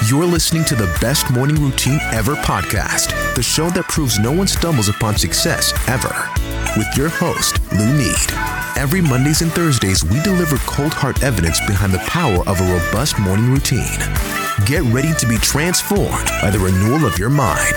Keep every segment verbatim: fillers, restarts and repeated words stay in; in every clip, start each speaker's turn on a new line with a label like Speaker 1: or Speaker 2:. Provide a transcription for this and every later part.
Speaker 1: You're listening to the Best Morning Routine Ever podcast, the show that proves no one stumbles upon success ever. With your host, Lou Need. Every Mondays and Thursdays, we deliver cold hard evidence behind the power of a robust morning routine. Get ready to be transformed by the renewal of your mind.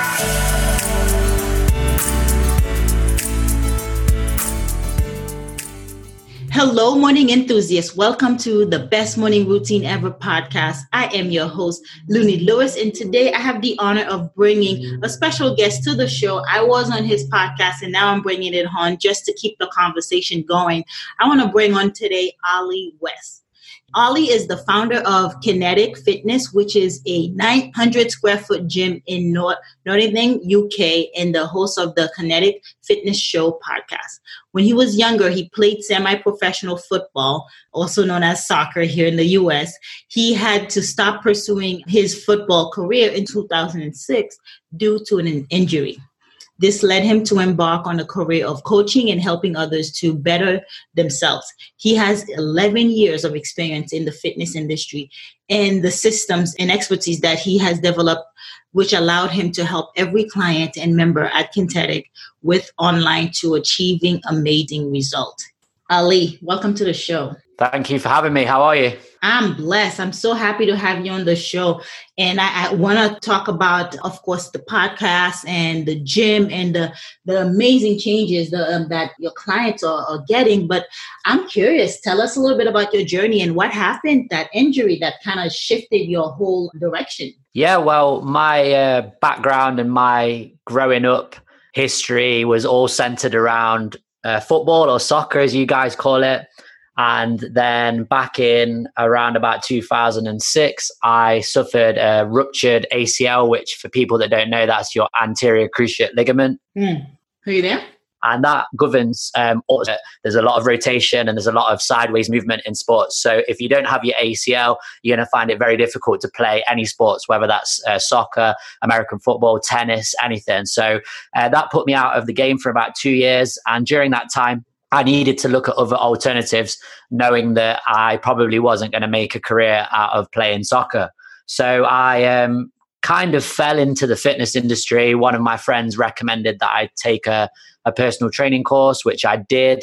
Speaker 2: Hello, morning enthusiasts. Welcome to the Best Morning Routine Ever podcast. I am your host, Looney Lewis, and today I have the honor of bringing a special guest to the show. I was on his podcast, and now I'm bringing it on just to keep the conversation going. I want to bring on today Ali West. Ali is the founder of Kinetic Fitness, which is a nine hundred square foot gym in North Nottingham, U K, and the host of the Kinetic Fitness Show podcast. When he was younger, he played semi-professional football, also known as soccer here in the U S. He had to stop pursuing his football career in two thousand six due to an injury. This led him to embark on a career of coaching and helping others to better themselves. He has eleven years of experience in the fitness industry and the systems and expertise that he has developed, which allowed him to help every client and member at Kinetic with online to achieving amazing results. Ali, welcome to the show.
Speaker 3: Thank you for having me. How are you?
Speaker 2: I'm blessed. I'm so happy to have you on the show. And I, I want to talk about, of course, the podcast and the gym and the, the amazing changes the, um, that your clients are, are getting. But I'm curious, tell us a little bit about your journey and what happened, that injury that kind of shifted your whole direction.
Speaker 3: Yeah, well, my uh, background and my growing up history was all centered around uh, football or soccer, as you guys call it. And then back in around about two thousand six, I suffered a ruptured A C L, which for people that don't know, that's your anterior cruciate ligament.
Speaker 2: Mm. Are you there?
Speaker 3: And that governs, um, there's a lot of rotation and there's a lot of sideways movement in sports. So if you don't have your A C L, you're going to find it very difficult to play any sports, whether that's uh, soccer, American football, tennis, anything. So uh, that put me out of the game for about two years. And during that time, I needed to look at other alternatives, knowing that I probably wasn't going to make a career out of playing soccer. So I um, kind of fell into the fitness industry. One of my friends recommended that I take a, a personal training course, which I did.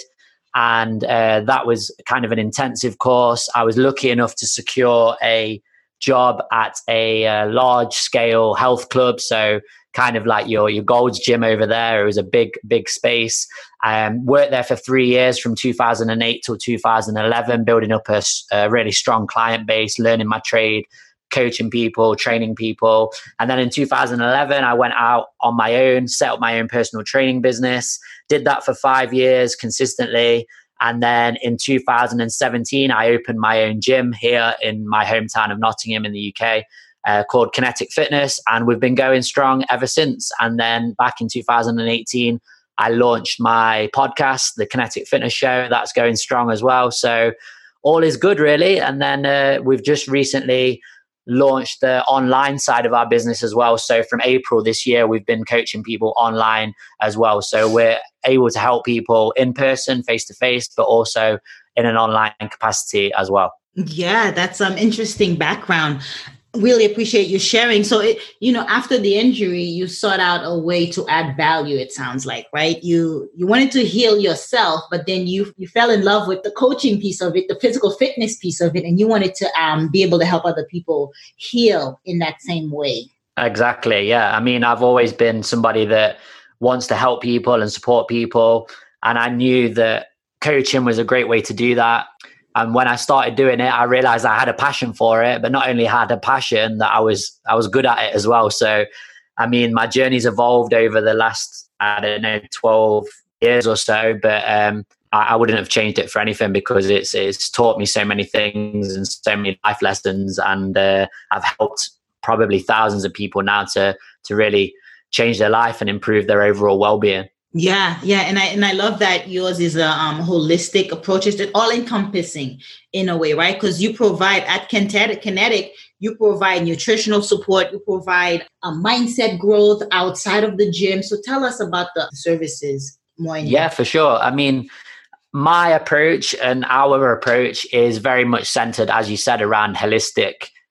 Speaker 3: And uh, that was kind of an intensive course. I was lucky enough to secure a job at a uh, large scale health club. So kind of like your, your Gold's Gym over there. It was a big, big space. Um, worked there for three years from two thousand eight till two thousand eleven, building up a, a really strong client base, learning my trade, coaching people, training people. And then in two thousand eleven, I went out on my own, set up my own personal training business, did that for five years consistently. And then in two thousand seventeen, I opened my own gym here in my hometown of Nottingham in the U K. Uh, called Kinetic Fitness, and we've been going strong ever since. And then back in two thousand eighteen, I launched my podcast, the Kinetic Fitness Show. That's going strong as well. So all is good, really. And then uh, we've just recently launched the online side of our business as well. So from April this year, we've been coaching people online as well. So we're able to help people in person, face to face, but also in an online capacity as well.
Speaker 2: Yeah, that's an um, interesting background. Really appreciate you sharing. So, it, you know, after the injury, you sought out a way to add value, it sounds like, right? You you wanted to heal yourself, but then you you fell in love with the coaching piece of it, the physical fitness piece of it, and you wanted to um, be able to help other people heal in that same way.
Speaker 3: Exactly. Yeah. I mean, I've always been somebody that wants to help people and support people. And I knew that coaching was a great way to do that. And when I started doing it, I realized I had a passion for it, but not only had a passion, that I was I was good at it as well. So, I mean, my journey's evolved over the last, I don't know, twelve years or so, but um, I, I wouldn't have changed it for anything, because it's it's taught me so many things and so many life lessons. And uh, I've helped probably thousands of people now to to really change their life and improve their overall well-being.
Speaker 2: Yeah, yeah, and I and I love that yours is a um, holistic approach. It's all encompassing in a way, right? Because you provide at Kinetic, Kinetic, you provide nutritional support, you provide a mindset growth outside of the gym. So tell us about the services more.
Speaker 3: Yeah, for sure. I mean, my approach and our approach is very much centered, as you said, around holistic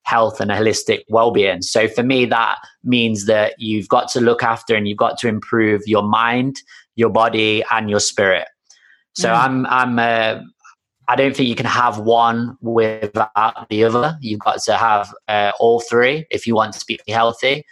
Speaker 3: health and a holistic well-being. So for me, that means that you've got to look after and you've got to improve your mind, your body, and your spirit. So mm. I'm, I'm, uh, I don't think you can have one without the other. You've got to have uh, all three if you want to be healthy.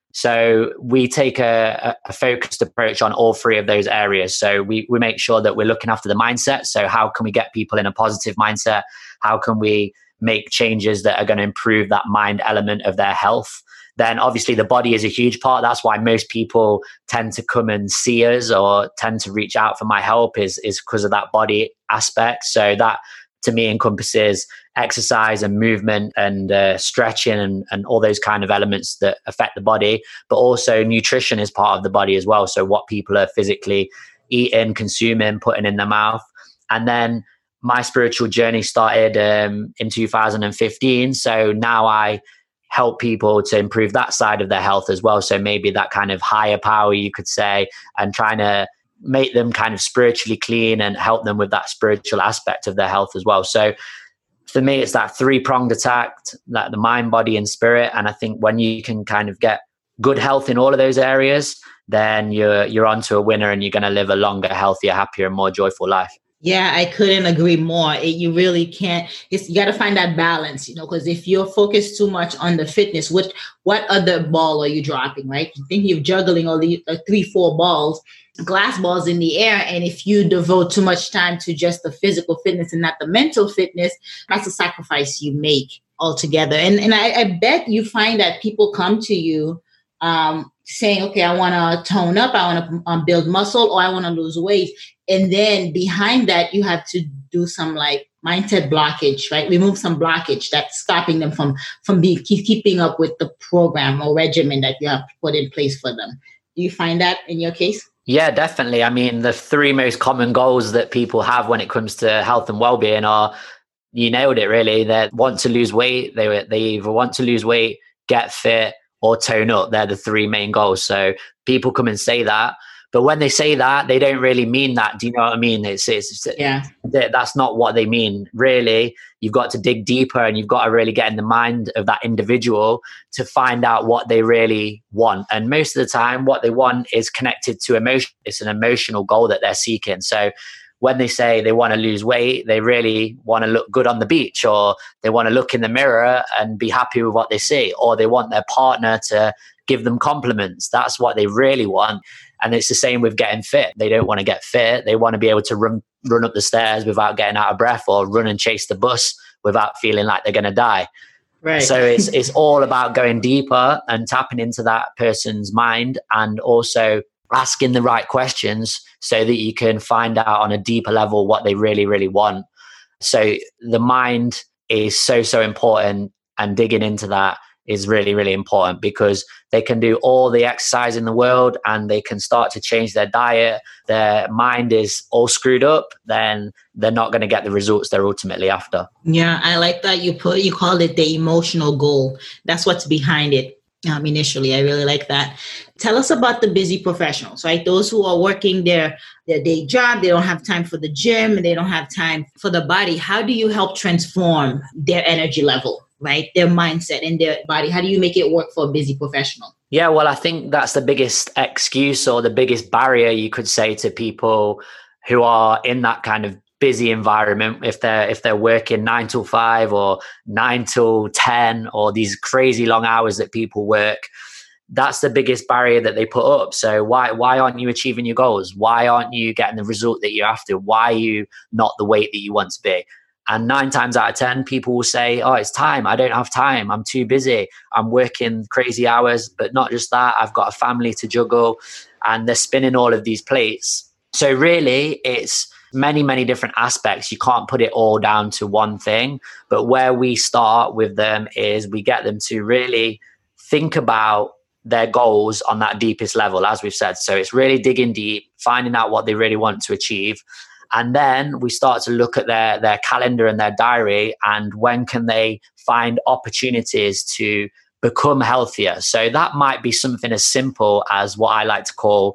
Speaker 3: So we take a, a focused approach on all three of those areas. So we, we make sure that we're looking after the mindset. So how can we get people in a positive mindset? How can we make changes that are going to improve that mind element of their health? Then obviously the body is a huge part. That's why most people tend to come and see us or tend to reach out for my help is, is because of that body aspect. So that to me encompasses exercise and movement and uh, stretching and, and all those kind of elements that affect the body. But also nutrition is part of the body as well. So what people are physically eating, consuming, putting in their mouth. And then my spiritual journey started um, in two thousand fifteen. So now I help people to improve that side of their health as well. So maybe that kind of higher power, you could say, and trying to make them kind of spiritually clean and help them with that spiritual aspect of their health as well. So for me, it's that three-pronged attack, that the mind, body, and spirit. And I think when you can kind of get good health in all of those areas, then you're you're onto a winner and you're going to live a longer, healthier, happier, and more joyful life.
Speaker 2: Yeah, I couldn't agree more. It, you really can't. It's, you got to find that balance, you know, because if you're focused too much on the fitness, what what other ball are you dropping, right? You think you're juggling all the uh, three, four balls, glass balls in the air. And if you devote too much time to just the physical fitness and not the mental fitness, that's a sacrifice you make altogether. And, and I, I bet you find that people come to you um, saying, okay, I want to tone up, I want to um, build muscle, or I want to lose weight. And then behind that, you have to do some like mindset blockage, right? Remove some blockage that's stopping them from, from being, keep, keeping up with the program or regimen that you have put in place for them. Do you find that in your case?
Speaker 3: Yeah, definitely. I mean, the three most common goals that people have when it comes to health and well-being are, you nailed it really. They want to lose weight. They, they either want to lose weight, get fit, or tone up. They're the three main goals. So people come and say that. But when they say that, they don't really mean that. Do you know what I mean? It's, it's,
Speaker 2: yeah.
Speaker 3: That's not what they mean. Really, you've got to dig deeper and you've got to really get in the mind of that individual to find out what they really want. And most of the time, what they want is connected to emotion. It's an emotional goal that they're seeking. So when they say they want to lose weight, they really want to look good on the beach, or they want to look in the mirror and be happy with what they see, or they want their partner to give them compliments. That's what they really want. And it's the same with getting fit. They don't want to get fit. They want to be able to run run up the stairs without getting out of breath, or run and chase the bus without feeling like they're going to die.
Speaker 2: Right.
Speaker 3: So it's it's all about going deeper and tapping into that person's mind, and also asking the right questions so that you can find out on a deeper level what they really, really want. So the mind is so, so important, and digging into that is really, really important, because they can do all the exercise in the world and they can start to change their diet. Their mind is all screwed up, then they're not going to get the results they're ultimately after.
Speaker 2: Yeah, I like that you put, you call it the emotional goal. That's what's behind it. Um, initially, I really like that. Tell us about the busy professionals, right? Those who are working their, their day job, they don't have time for the gym, and they don't have time for the body. How do you help transform their energy level, right? Their mindset and their body? How do you make it work for a busy professional?
Speaker 3: Yeah, well, I think that's the biggest excuse, or the biggest barrier you could say to people who are in that kind of busy environment. If they're if they're working nine till five or nine till ten, or these crazy long hours that people work, that's the biggest barrier that they put up. So why why aren't you achieving your goals? Why aren't you getting the result that you're after? Why are you not the weight that you want to be? And nine times out of ten, people will say, oh, it's time. I don't have time. I'm too busy. I'm working crazy hours. But not just that, I've got a family to juggle, and they're spinning all of these plates. So really, it's many, many different aspects. You can't put it all down to one thing. But where we start with them is we get them to really think about their goals on that deepest level, as we've said. So it's really digging deep, finding out what they really want to achieve. And then we start to look at their, their calendar and their diary, and when can they find opportunities to become healthier. So that might be something as simple as what I like to call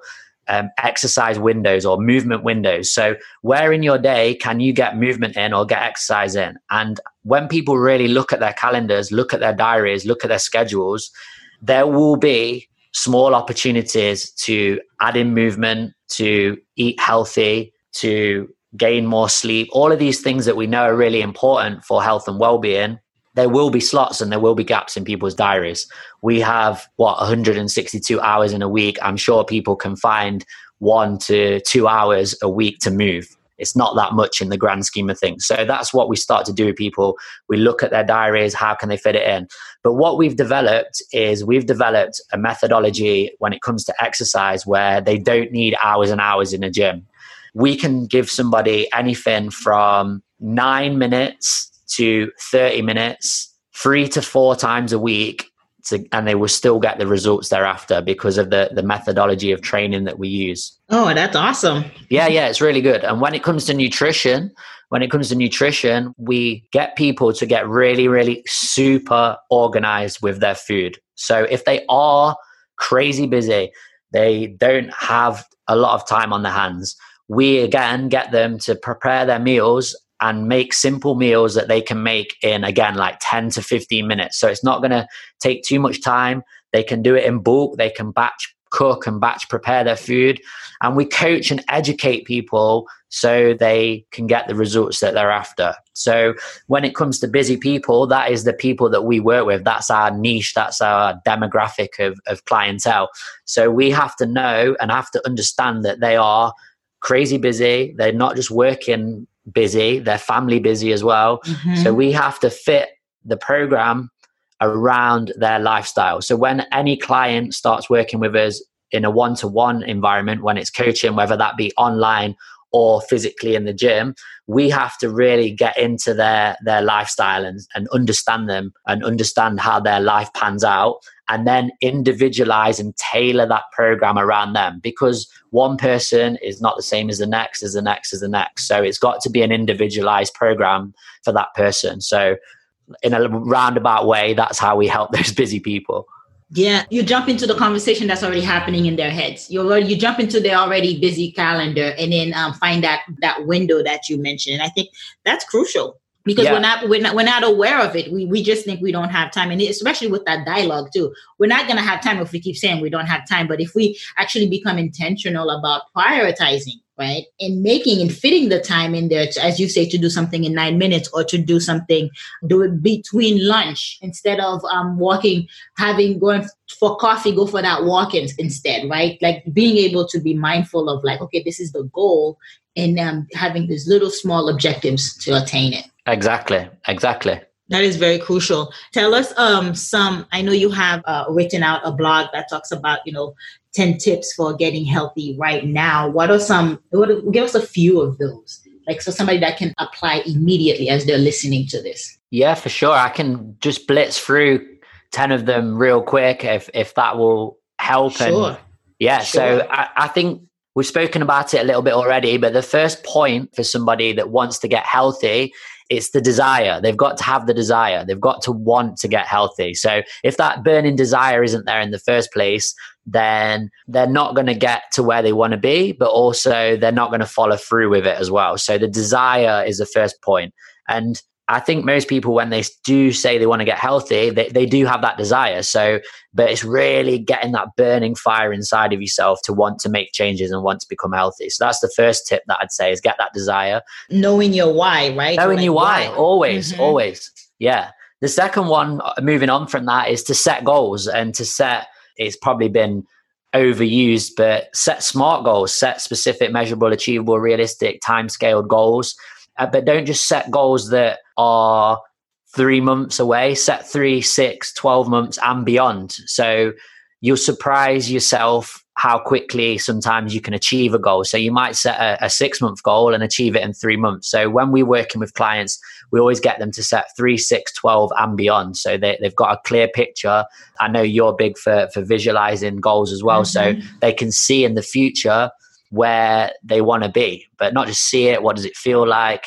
Speaker 3: um, exercise windows or movement windows. So where in your day can you get movement in or get exercise in? And when people really look at their calendars, look at their diaries, look at their schedules, there will be small opportunities to add in movement, to eat healthy, to gain more sleep, all of these things that we know are really important for health and well-being. There will be slots and there will be gaps in people's diaries. We have, what, one hundred sixty-two hours in a week. I'm sure people can find one to two hours a week to move. It's not that much in the grand scheme of things. So that's what we start to do with people. We look at their diaries, how can they fit it in? But what we've developed is we've developed a methodology when it comes to exercise where they don't need hours and hours in a gym. We can give somebody anything from nine minutes to thirty minutes, three to four times a week, to, and they will still get the results thereafter because of the, the methodology of training that we use.
Speaker 2: Oh, that's awesome.
Speaker 3: Yeah, yeah, it's really good. And when it comes to nutrition, when it comes to nutrition, we get people to get really, really super organized with their food. So if they are crazy busy, they don't have a lot of time on their hands, we again get them to prepare their meals and make simple meals that they can make in, again, like ten to fifteen minutes. So it's not going to take too much time. They can do it in bulk. They can batch cook and batch prepare their food. And we coach and educate people so they can get the results that they're after. So when it comes to busy people, that is the people that we work with. That's our niche. That's our demographic of, of clientele. So we have to know and have to understand that they are crazy busy. They're not just working busy, they're family busy as well. Mm-hmm. So we have to fit the program around their lifestyle. So when any client starts working with us in a one-to-one environment, when it's coaching, whether that be online or physically in the gym, we have to really get into their their lifestyle and, and understand them and understand how their life pans out, and then individualize and tailor that program around them, because one person is not the same as the next, as the next, as the next. So it's got to be an individualized program for that person. So in a roundabout way, that's how we help those busy people.
Speaker 2: Yeah, you jump into the conversation that's already happening in their heads. You already, you jump into their already busy calendar and then um, find that that window that you mentioned. And I think that's crucial because yeah. we're not we're not we're not aware of it. We we just think we don't have time, and especially with that dialogue too. We're not going to have time if we keep saying we don't have time. But if we actually become intentional about prioritizing, right, and making and fitting the time in there, to, as you say, to do something in nine minutes or to do something, do it between lunch instead of um, walking, having going for coffee, go for that walk-in instead, right? Like being able to be mindful of like, okay, this is the goal, and um, having these little small objectives to attain it.
Speaker 3: Exactly. Exactly.
Speaker 2: That is very crucial. Tell us um, some, I know you have uh, written out a blog that talks about, you know, ten tips for getting healthy right now. What are some, what, give us a few of those, like so somebody that can apply immediately as they're listening to this.
Speaker 3: Yeah, for sure. I can just blitz through ten of them real quick if, if that will help.
Speaker 2: Sure.
Speaker 3: And yeah,
Speaker 2: sure.
Speaker 3: So I, I think we've spoken about it a little bit already, but the first point for somebody that wants to get healthy, it's the desire. They've got to have the desire. They've got to want to get healthy. So if that burning desire isn't there in the first place, then they're not going to get to where they want to be, but also they're not going to follow through with it as well. So the desire is the first point. And I think most people, when they do say they want to get healthy, they, they do have that desire. So, but it's really getting that burning fire inside of yourself to want to make changes and want to become healthy. So that's the first tip that I'd say, is get that desire.
Speaker 2: Knowing your why, right?
Speaker 3: Knowing
Speaker 2: like
Speaker 3: your why, why. always,
Speaker 2: mm-hmm.
Speaker 3: always. Yeah. The second one, moving on from that, is to set goals and to set, it's probably been overused, but set SMART goals, set specific, measurable, achievable, realistic, time-scaled goals. Uh, but don't just set goals that are three months away, set three, six, twelve months and beyond. So you'll surprise yourself how quickly sometimes you can achieve a goal. So you might set a, a six month goal and achieve it in three months. So when we're working with clients, we always get them to set three, six, twelve and beyond. So they, they've got a clear picture. I know you're big for, for visualizing goals as well. Mm-hmm. So they can see in the future where they want to be, but not just see it. What does it feel like?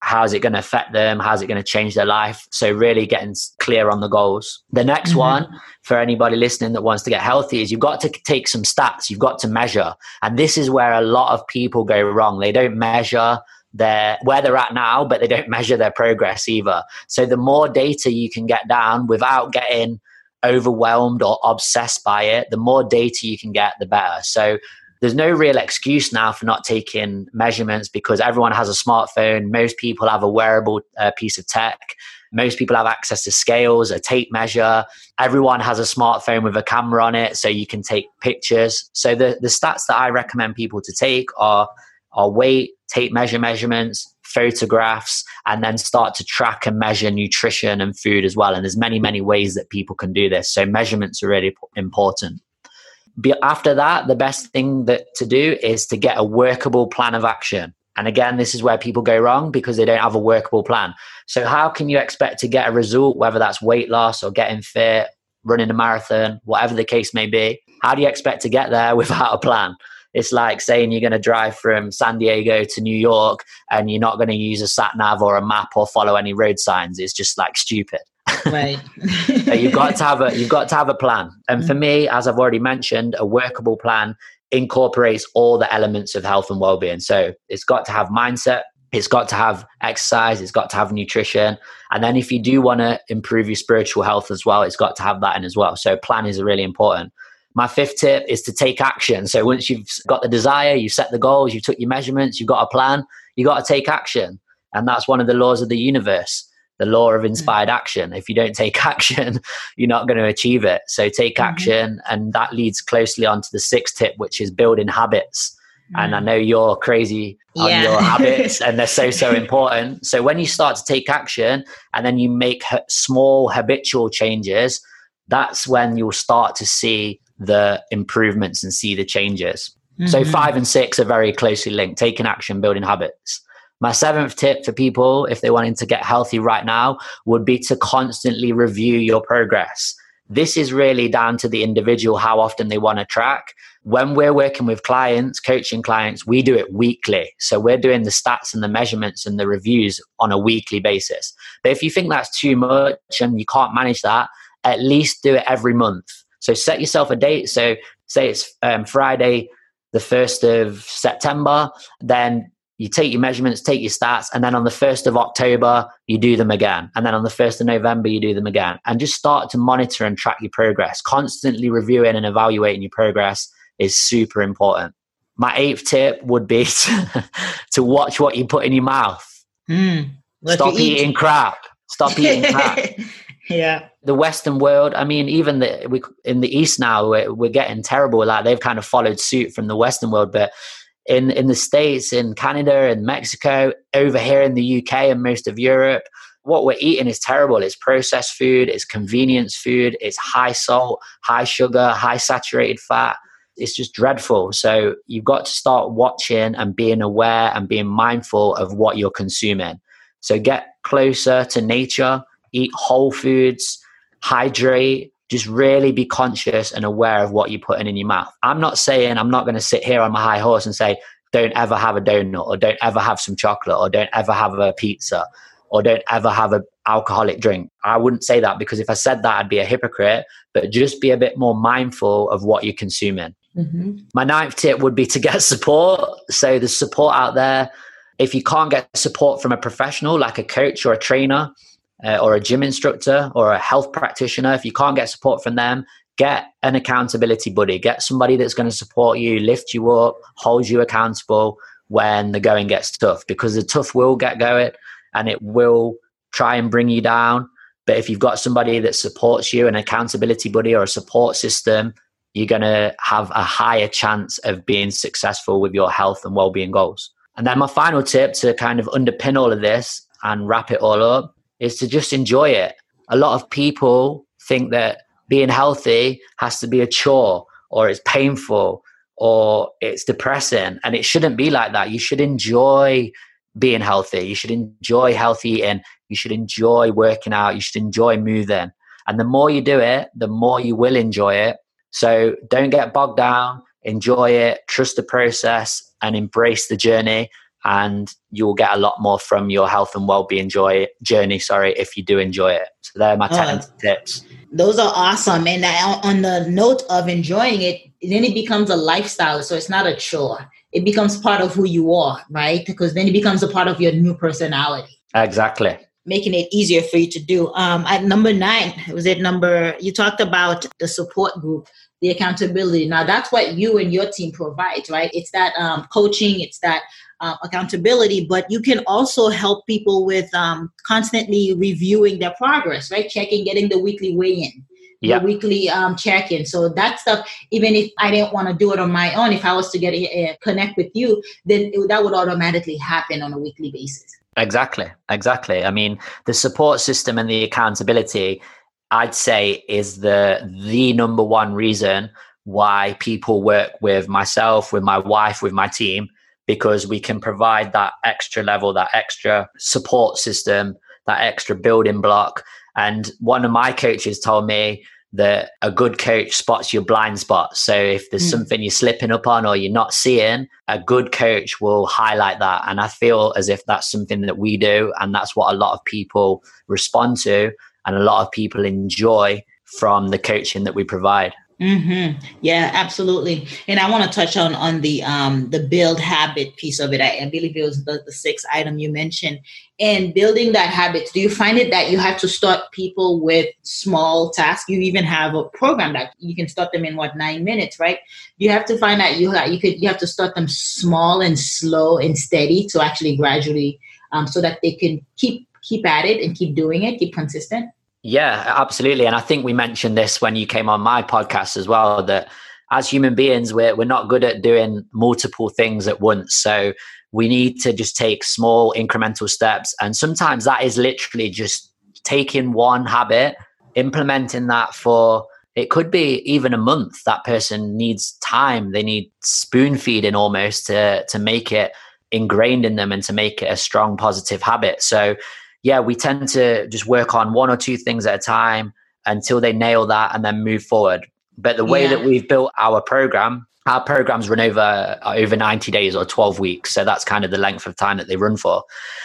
Speaker 3: how's it going to affect them? How's it going to change their life? So really getting clear on the goals. The next mm-hmm. one for anybody listening that wants to get healthy is you've got to take some stats. You've got to measure. And this is where a lot of people go wrong. They don't measure their where they're at now, but they don't measure their progress either. So the more data you can get down without getting overwhelmed or obsessed by it, the more data you can get, the better. So there's no real excuse now for not taking measurements because everyone has a smartphone. Most people have a wearable uh, piece of tech. Most people have access to scales, a tape measure. Everyone has a smartphone with a camera on it, so you can take pictures. So the, the stats that I recommend people to take are, are weight, tape measure measurements, photographs, and then start to track and measure nutrition and food as well. And there's many, many ways that people can do this. So measurements are really important. After that, the best thing that to do is to get a workable plan of action. And again, this is where people go wrong because they don't have a workable plan. So how can you expect to get a result, whether that's weight loss or getting fit, running a marathon, whatever the case may be? How do you expect to get there without a plan? It's like saying you're going to drive from San Diego to New York and you're not going to use a sat nav or a map or follow any road signs. It's just like stupid.
Speaker 2: Right.
Speaker 3: you've got to have a you've got to have a plan. And for me, as I've already mentioned, a workable plan incorporates all the elements of health and well-being. So it's got to have mindset, it's got to have exercise, it's got to have nutrition. And then if you do want to improve your spiritual health as well, it's got to have that in as well. So plan is really important. My fifth tip is to take action. So once you've got the desire, you've set the goals, you took your measurements, you've got a plan, you got to take action. And that's one of the laws of the universe, the law of inspired action. If you don't take action, you're not going to achieve it. So take mm-hmm. action. And that leads closely onto the sixth tip, which is building habits. Mm. And I know you're crazy on yeah. your habits and they're so, so important. So when you start to take action and then you make ha- small habitual changes, that's when you'll start to see the improvements and see the changes. Mm-hmm. So five and six are very closely linked, taking action, building habits. My seventh tip for people, if they wanted to get healthy right now, would be to constantly review your progress. This is really down to the individual, how often they want to track. When we're working with clients, coaching clients, we do it weekly. So we're doing the stats and the measurements and the reviews on a weekly basis. But if you think that's too much and you can't manage that, at least do it every month. So set yourself a date. So say it's um, Friday, the first of September, then you take your measurements, take your stats, and then on the first of October, you do them again. And then on the first of November, you do them again. And just start to monitor and track your progress. Constantly reviewing and evaluating your progress is super important. My eighth tip would be to, to watch what you put in your mouth.
Speaker 2: Mm,
Speaker 3: Stop
Speaker 2: you
Speaker 3: eating
Speaker 2: eat?
Speaker 3: crap. Stop eating crap.
Speaker 2: Yeah.
Speaker 3: The Western world, I mean, even the, we, in the East now, we're, we're getting terrible. Like they've kind of followed suit from the Western world, but in, in the States, in Canada and Mexico, over here in the U K and most of Europe, what we're eating is terrible. It's processed food, it's convenience food, it's high salt, high sugar, high saturated fat. It's just dreadful. So you've got to start watching and being aware and being mindful of what you're consuming. So get closer to nature, eat whole foods, hydrate, just really be conscious and aware of what you're putting in your mouth. I'm not saying, I'm not going to sit here on my high horse and say, don't ever have a donut or don't ever have some chocolate or don't ever have a pizza or don't ever have an alcoholic drink. I wouldn't say that because if I said that, I'd be a hypocrite, but just be a bit more mindful of what you're consuming. Mm-hmm. My ninth tip would be to get support. So there's support out there. If you can't get support from a professional, like a coach or a trainer, Uh, or a gym instructor or a health practitioner, if you can't get support from them, get an accountability buddy. Get somebody that's going to support you, lift you up, hold you accountable when the going gets tough, because the tough will get going and it will try and bring you down. But if you've got somebody that supports you, an accountability buddy or a support system, you're going to have a higher chance of being successful with your health and well-being goals. And then my final tip to kind of underpin all of this and wrap it all up is to just enjoy it. A lot of people think that being healthy has to be a chore or it's painful or it's depressing, and it shouldn't be like that. You should enjoy being healthy. You should enjoy healthy eating. You should enjoy working out. You should enjoy moving. And the more you do it, the more you will enjoy it. So don't get bogged down. Enjoy it. Trust the process and embrace the journey. and you'll get a lot more from your health and well-being joy journey, sorry, if you do enjoy it. So they're my ten oh, tips.
Speaker 2: Those are awesome. And on the note of enjoying it, then it becomes a lifestyle. So it's not a chore. It becomes part of who you are, right? Because then it becomes a part of your new personality.
Speaker 3: Exactly.
Speaker 2: Making it easier for you to do. Um, at number nine, was it number, you talked about the support group, the accountability. Now that's what you and your team provides, right? It's that um, coaching, it's that uh, accountability, but you can also help people with um, constantly reviewing their progress, right? Checking, getting the weekly weigh-in,
Speaker 3: yeah.
Speaker 2: the weekly um, check-in. So that stuff, even if I didn't want to do it on my own, if I was to get a, a connect with you, then it, that would automatically happen on a weekly basis.
Speaker 3: Exactly. Exactly. I mean, the support system and the accountability, I'd say, is the the number one reason why people work with myself, with my wife, with my team, because we can provide that extra level, that extra support system, that extra building block. And one of my coaches told me that a good coach spots your blind spot. So if there's mm. something you're slipping up on or you're not seeing, a good coach will highlight that. And I feel as if that's something that we do. And that's what a lot of people respond to and a lot of people enjoy from the coaching that we provide.
Speaker 2: Mm-hmm. Yeah, absolutely. And I want to touch on on the um the build habit piece of it. I, I believe it was the, the sixth item you mentioned. And building that habit, do you find it that you have to start people with small tasks? You even have a program that you can start them in what nine minutes, right? You have to find out you have, you could you have to start them small and slow and steady to actually gradually um so that they can keep keep at it and keep doing it, keep consistent.
Speaker 3: Yeah, absolutely. And I think we mentioned this when you came on my podcast as well, that as human beings, we're, we're not good at doing multiple things at once. So we need to just take small incremental steps. And sometimes that is literally just taking one habit, implementing that for, it could be even a month. That person needs time. They need spoon feeding almost to, to make it ingrained in them and to make it a strong positive habit. So yeah, we tend to just work on one or two things at a time until they nail that and then move forward. But the way yeah. that we've built our program, our programs run over over ninety days or twelve weeks. So that's kind of the length of time that they run for.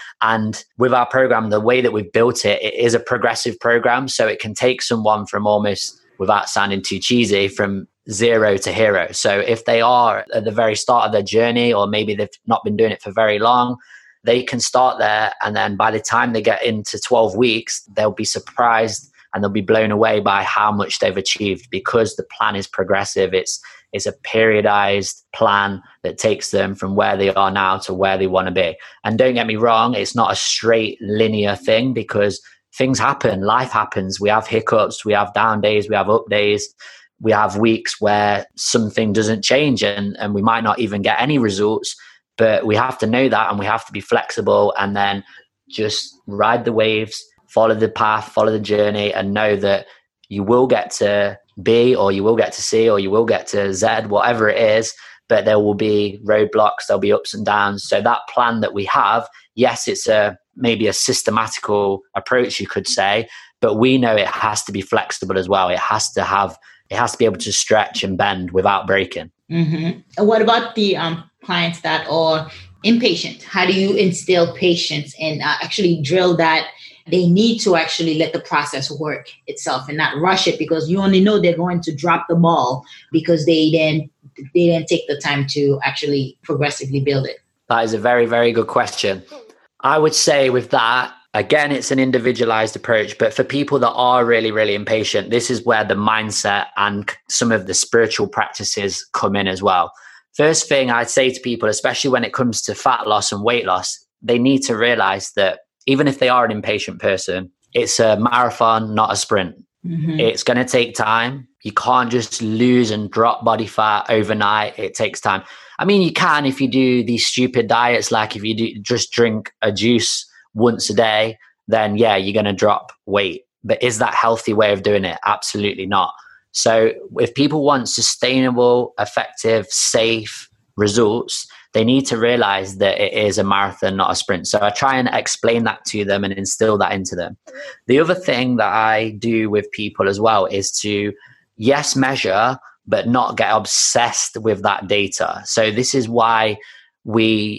Speaker 3: And with our program, the way that we've built it, it is a progressive program. So it can take someone from almost, without sounding too cheesy, from zero to hero. So if they are at the very start of their journey, or maybe they've not been doing it for very long, they can start there, and then by the time they get into twelve weeks, they'll be surprised and they'll be blown away by how much they've achieved, because the plan is progressive. It's it's a periodized plan that takes them from where they are now to where they want to be. And don't get me wrong, it's not a straight linear thing, because things happen, life happens. We have hiccups, we have down days, we have up days. We have weeks where something doesn't change and, and we might not even get any results. But we have to know that, and we have to be flexible, and then just ride the waves, follow the path, follow the journey, and know that you will get to B, or you will get to C, or you will get to Z, whatever it is. But there will be roadblocks, there'll be ups and downs. So that plan that we have, yes, it's a maybe a systematical approach, you could say, but we know it has to be flexible as well. It has to have, it has to be able to stretch and bend without breaking.
Speaker 2: Mm-hmm. And what about the um, clients that are impatient? How do you instill patience and uh, actually drill that they need to actually let the process work itself and not rush it, because you only know they're going to drop the ball because they then they didn't take the time to actually progressively build it?
Speaker 3: That is a very, very good question. I would say with that, again, it's an individualized approach, but for people that are really, really impatient, this is where the mindset and some of the spiritual practices come in as well. First thing I'd say to people, especially when it comes to fat loss and weight loss, they need to realize that even if they are an impatient person, it's a marathon, not a sprint. Mm-hmm. It's going to take time. You can't just lose and drop body fat overnight. It takes time. I mean, you can if you do these stupid diets, like if you do just drink a juice once a day, then yeah, you're going to drop weight. But is that a healthy way of doing it? Absolutely not. So if people want sustainable, effective, safe results, they need to realize that it is a marathon, not a sprint. So I try and explain that to them and instill that into them. The other thing that I do with people as well is to, yes, measure, but not get obsessed with that data. So this is why we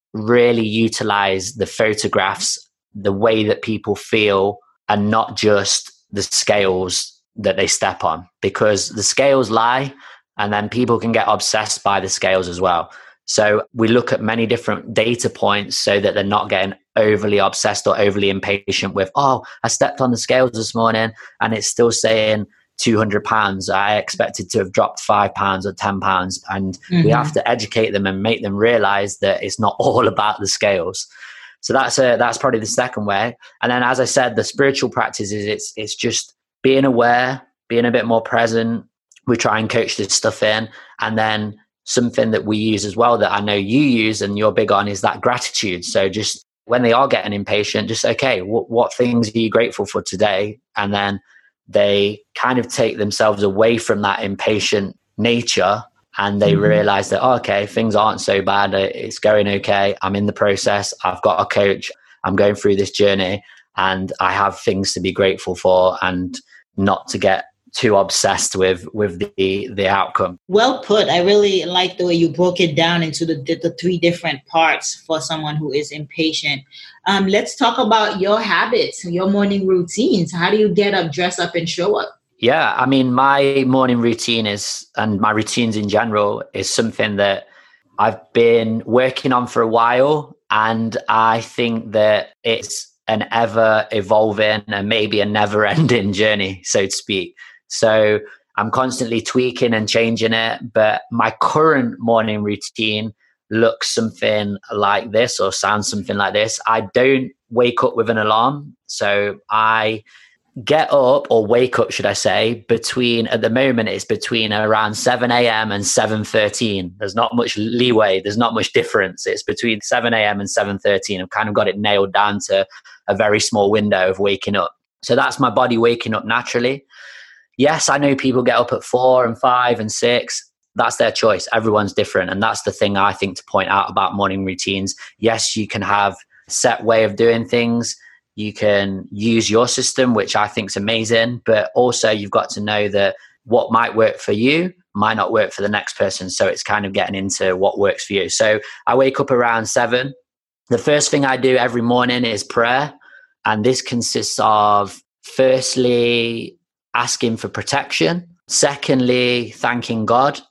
Speaker 3: really utilize the photographs, the way that people feel, and not just the scales that they step on, because the scales lie and then people can get obsessed by the scales as well. So we look at many different data points so that they're not getting overly obsessed or overly impatient with, oh, I stepped on the scales this morning and it's still saying two hundred pounds. I expected to have dropped five pounds or ten pounds. And mm-hmm. we have to educate them and make them realize that it's not all about the scales. So that's a, that's probably the second way. And then, as I said, the spiritual practice is it's, it's just being aware, being a bit more present. We try and coach this stuff in. And then something that we use as well that I know you use and you're big on is that gratitude. So just when they are getting impatient, just, okay, what, what things are you grateful for today? And then they kind of take themselves away from that impatient nature and they mm-hmm. realize that, oh, okay, things aren't so bad. It's going okay. I'm in the process. I've got a coach. I'm going through this journey and I have things to be grateful for and not to get too obsessed with with the the outcome.
Speaker 2: Well put. I really like the way you broke it down into the the three different parts for someone who is impatient. Um, let's talk about your habits, your morning routines. How do you get up, dress up, and show up?
Speaker 3: Yeah, I mean, my morning routine is, and my routines in general, is something that I've been working on for a while, and I think that it's an ever evolving and maybe a never ending journey, so to speak. So I'm constantly tweaking and changing it. But my current morning routine looks something like this or sounds something like this. I don't wake up with an alarm. So I get up or wake up, should I say, between, at the moment, it's between around seven a.m. and seven thirteen. There's not much leeway. There's not much difference. It's between seven a.m. and seven thirteen. I've kind of got it nailed down to a very small window of waking up. So that's my body waking up naturally. Yes, I know people get up at four and five and six. That's their choice. Everyone's different. And that's the thing I think to point out about morning routines. Yes, you can have a set way of doing things. You can use your system, which I think is amazing. But also you've got to know that what might work for you might not work for the next person. So it's kind of getting into what works for you. So I wake up around seven. The first thing I do every morning is prayer. And this consists of, firstly, asking for protection. Secondly, thanking God.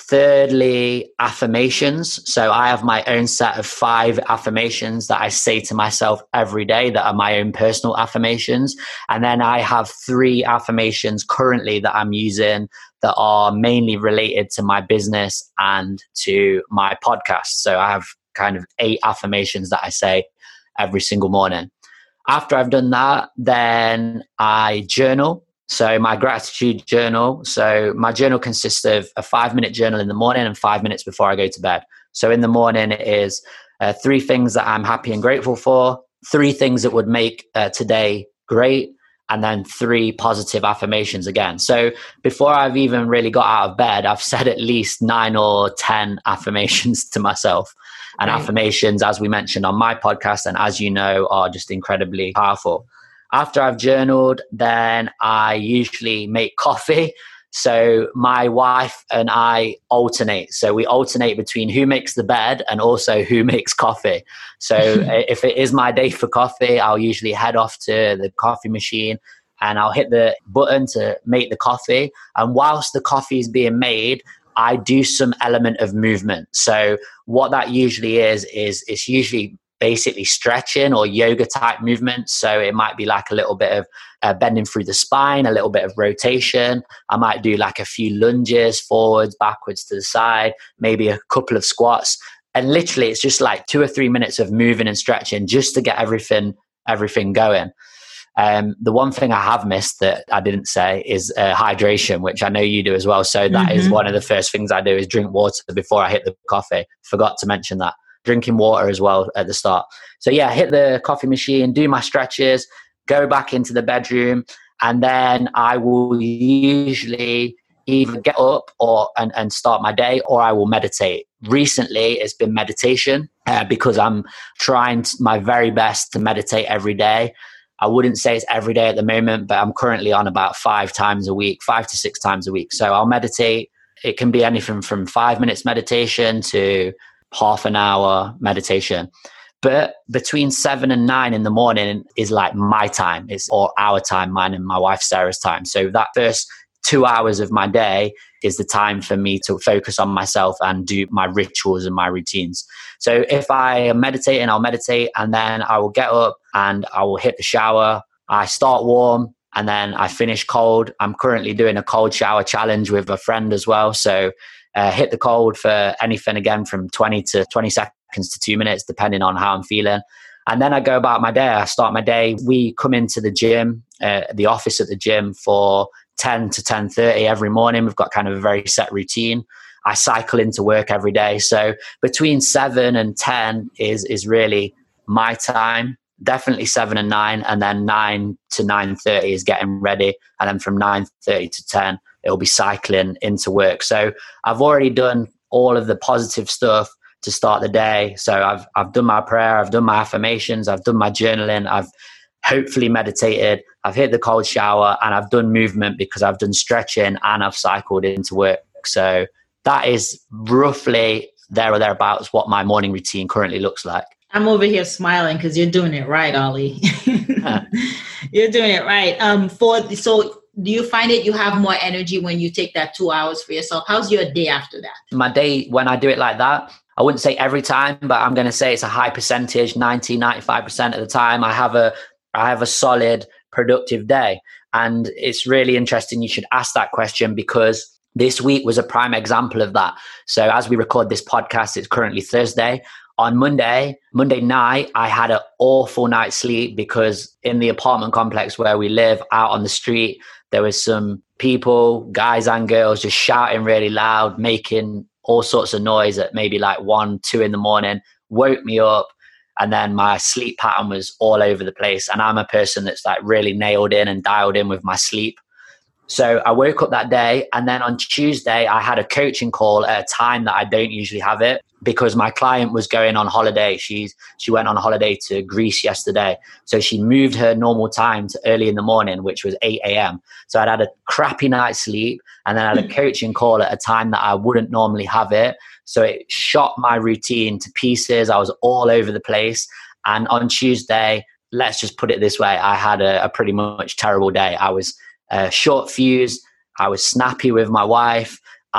Speaker 3: Thirdly, affirmations. So I have my own set of five affirmations that I say to myself every day that are my own personal affirmations. And then I have three affirmations currently that I'm using that are mainly related to my business and to my podcast. So I have kind of eight affirmations that I say every single morning. After I've done that, then I journal. So my gratitude journal. So my journal consists of a five minute journal in the morning and five minutes before I go to bed. So in the morning it is uh, three things that I'm happy and grateful for, three things that would make uh, today great, and then three positive affirmations again. So before I've even really got out of bed, I've said at least nine or ten affirmations to myself. And right. Affirmations, as we mentioned on my podcast, and as you know, are just incredibly powerful. After I've journaled, then I usually make coffee. So my wife and I alternate. So we alternate between who makes the bed and also who makes coffee. So if it is my day for coffee, I'll usually head off to the coffee machine and I'll hit the button to make the coffee. And whilst the coffee is being made, I do some element of movement. So what that usually is, is it's usually basically stretching or yoga type movement. So it might be like a little bit of uh, bending through the spine, a little bit of rotation. I might do like a few lunges, forwards, backwards, to the side, maybe a couple of squats. And literally it's just like two or three minutes of moving and stretching just to get everything, everything going. Um, the one thing I have missed that I didn't say is uh, hydration, which I know you do as well. So that mm-hmm. is one of the first things I do is drink water before I hit the coffee. Forgot to mention that. Drinking water as well at the start. So yeah, hit the coffee machine, do my stretches, go back into the bedroom, and then I will usually either get up or and, and start my day, or I will meditate. Recently, it's been meditation uh, because I'm trying my very best to meditate every day. I wouldn't say it's every day at the moment, but I'm currently on about five times a week, five to six times a week. So I'll meditate. It can be anything from five minutes meditation to half an hour meditation. But between seven and nine in the morning is like my time. It's or our time, mine and my wife Sarah's time. So that first two hours of my day is the time for me to focus on myself and do my rituals and my routines. So if I am meditating, I'll meditate, and then I will get up and I will hit the shower. I start warm and then I finish cold. I'm currently doing a cold shower challenge with a friend as well. So uh, hit the cold for anything again from twenty to twenty seconds to two minutes, depending on how I'm feeling. And then I go about my day. I start my day. We come into the gym, uh, the office at the gym for ten to ten thirty every morning. We've got kind of a very set routine. I cycle into work every day. So between seven and ten is, is really my time. Definitely seven and nine. And then nine to nine thirty is getting ready. And then from nine thirty to ten, it'll be cycling into work. So I've already done all of the positive stuff to start the day. So I've I've done my prayer, I've done my affirmations, I've done my journaling, I've hopefully meditated, I've hit the cold shower, and I've done movement because I've done stretching and I've cycled into work. So that is roughly there or thereabouts what my morning routine currently looks like.
Speaker 2: I'm over here smiling because you're doing it right, Ollie. Huh. You're doing it right. Um, for so do you find it you have more energy when you take that two hours for yourself? How's your day after that?
Speaker 3: My day, when I do it like that, I wouldn't say every time, but I'm going to say it's a high percentage, ninety, ninety-five percent of the time. I have a, I have a solid, productive day. And it's really interesting you should ask that question, because this week was a prime example of that. So as we record this podcast, it's currently Thursday. On Monday, Monday night, I had an awful night's sleep because in the apartment complex where we live out on the street, there was some people, guys and girls, just shouting really loud, making all sorts of noise at maybe like one, two in the morning, woke me up. And then my sleep pattern was all over the place. And I'm a person that's like really nailed in and dialed in with my sleep. So I woke up that day, and then on Tuesday, I had a coaching call at a time that I don't usually have it because my client was going on holiday. She's, she went on holiday to Greece yesterday. So she moved her normal time to early in the morning, which was eight a.m. So I'd had a crappy night's sleep, and then I had a coaching call at a time that I wouldn't normally have it. So it shot my routine to pieces. I was all over the place. And on Tuesday, let's just put it this way, I had a, a pretty much terrible day. I was Uh, short fuse. I was snappy with my wife.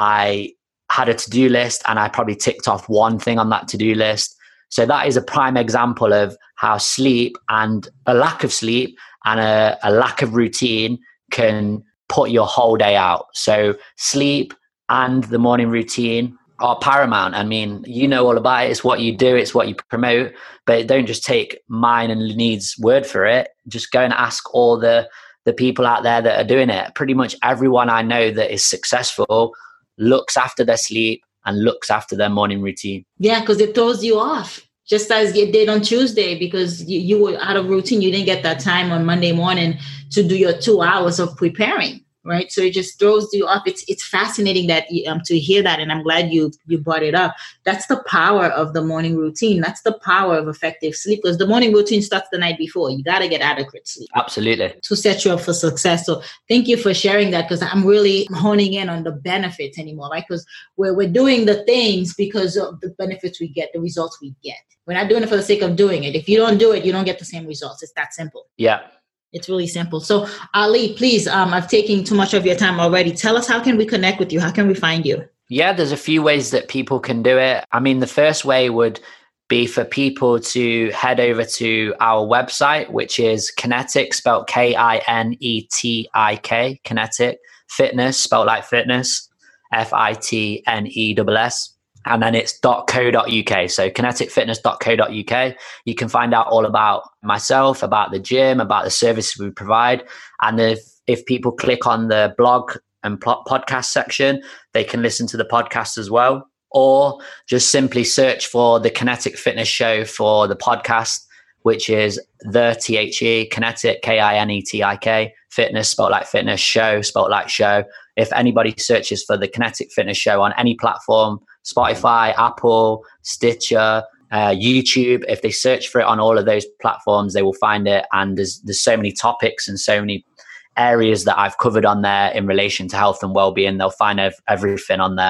Speaker 3: I had a to-do list, and I probably ticked off one thing on that to-do list. So that is a prime example of how sleep and a lack of sleep and a, a lack of routine can put your whole day out. So sleep and the morning routine are paramount. I mean, you know all about it. It's what you do. It's what you promote. But don't just take mine and Lunid's word for it. Just go and ask all the the people out there that are doing it. Pretty much everyone I know that is successful looks after their sleep and looks after their morning routine.
Speaker 2: Yeah, because it throws you off, just as it did on Tuesday, because you, you were out of routine. You didn't get that time on Monday morning to do your two hours of preparing, right? So it just throws you off. It's it's fascinating that you, um, to hear that, and I'm glad you you brought it up. That's the power of the morning routine. That's the power of effective sleep, because the morning routine starts the night before. You got to get adequate sleep.
Speaker 3: Absolutely.
Speaker 2: To set you up for success. So thank you for sharing that, because I'm really honing in on the benefits anymore, right? Because we're, we're doing the things because of the benefits we get, the results we get. We're not doing it for the sake of doing it. If you don't do it, you don't get the same results. It's that simple.
Speaker 3: Yeah.
Speaker 2: It's really simple. So Ali, please, um, I've taken too much of your time already. Tell us, how can we connect with you? How can we find you?
Speaker 3: Yeah, there's a few ways that people can do it. I mean, the first way would be for people to head over to our website, which is Kinetik, spelled K I N E T I K, Kinetik Fitness, spelled like fitness, F I T N E S S. And then it's .co.uk. So kinetik fitness dot co dot uk. You can find out all about myself, about the gym, about the services we provide. And if, if people click on the blog and podcast section, they can listen to the podcast as well. Or just simply search for the Kinetik Fitness Show for the podcast, which is the T H E, Kinetik, K I N E T I K, fitness, spelled like fitness, show, spelled like show. If anybody searches for the Kinetik Fitness Show on any platform, Spotify, Apple, Stitcher, uh, YouTube, if they search for it on all of those platforms, they will find it. And there's there's so many topics and so many areas that I've covered on there in relation to health and well-being. They'll find ev- everything on there.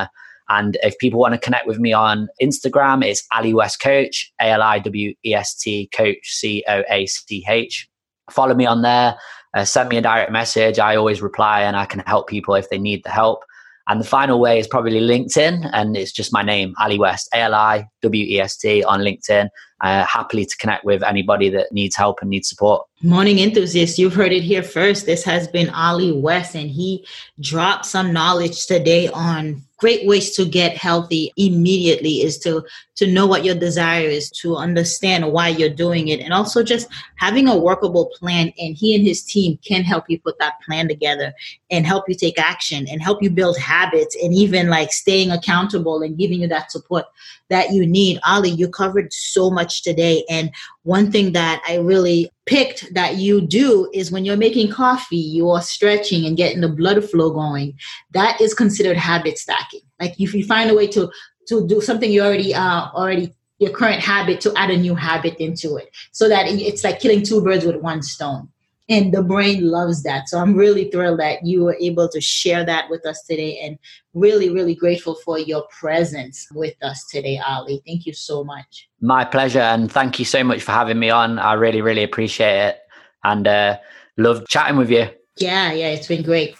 Speaker 3: And if people want to connect with me on Instagram, it's Ali West Coach, A L I W E S T Coach, C O A C H. Follow me on there. Uh, send me a direct message. I always reply and I can help people if they need the help. And the final way is probably LinkedIn, and it's just my name, Ali West, A L I W E S T on LinkedIn. Uh, happily to connect with anybody that needs help and needs support.
Speaker 2: Morning enthusiasts, you've heard it here first. This has been Ali West, and he dropped some knowledge today on great ways to get healthy immediately is to, to know what your desire is, to understand why you're doing it, and also just having a workable plan. And he and his team can help you put that plan together and help you take action and help you build habits and even like staying accountable and giving you that support that you need. Ali, you covered so much today. And one thing that I really picked that you do is when you're making coffee, you are stretching and getting the blood flow going. That is considered habit stacking. Like if you find a way to to do something you already uh already your current habit, to add a new habit into it, so that it's like killing two birds with one stone. And the brain loves that. So I'm really thrilled that you were able to share that with us today, and really, really grateful for your presence with us today, Ali. Thank you so much.
Speaker 3: My pleasure. And thank you so much for having me on. I really, really appreciate it. And uh, love chatting with you.
Speaker 2: Yeah, yeah, it's been great.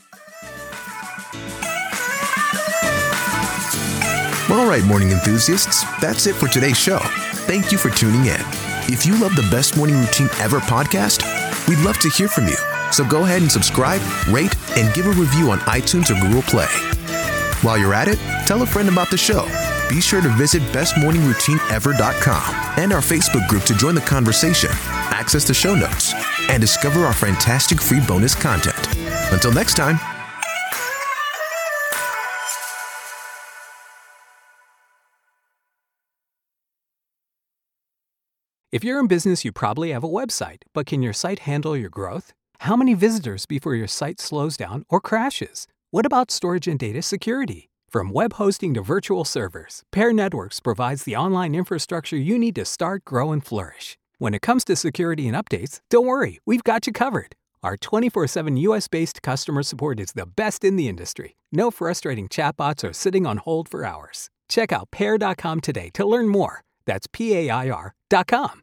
Speaker 1: All right, morning enthusiasts, that's it for today's show. Thank you for tuning in. If you love the Best Morning Routine Ever podcast, we'd love to hear from you. So go ahead and subscribe, rate, and give a review on iTunes or Google Play. While you're at it, tell a friend about the show. Be sure to visit best morning routine ever dot com and our Facebook group to join the conversation, access the show notes, and discover our fantastic free bonus content. Until next time.
Speaker 4: If you're in business, you probably have a website, but can your site handle your growth? How many visitors before your site slows down or crashes? What about storage and data security? From web hosting to virtual servers, Pair Networks provides the online infrastructure you need to start, grow, and flourish. When it comes to security and updates, don't worry, we've got you covered. Our twenty-four seven U S-based customer support is the best in the industry. No frustrating chatbots or sitting on hold for hours. Check out pair dot com today to learn more. That's P A I R dot com.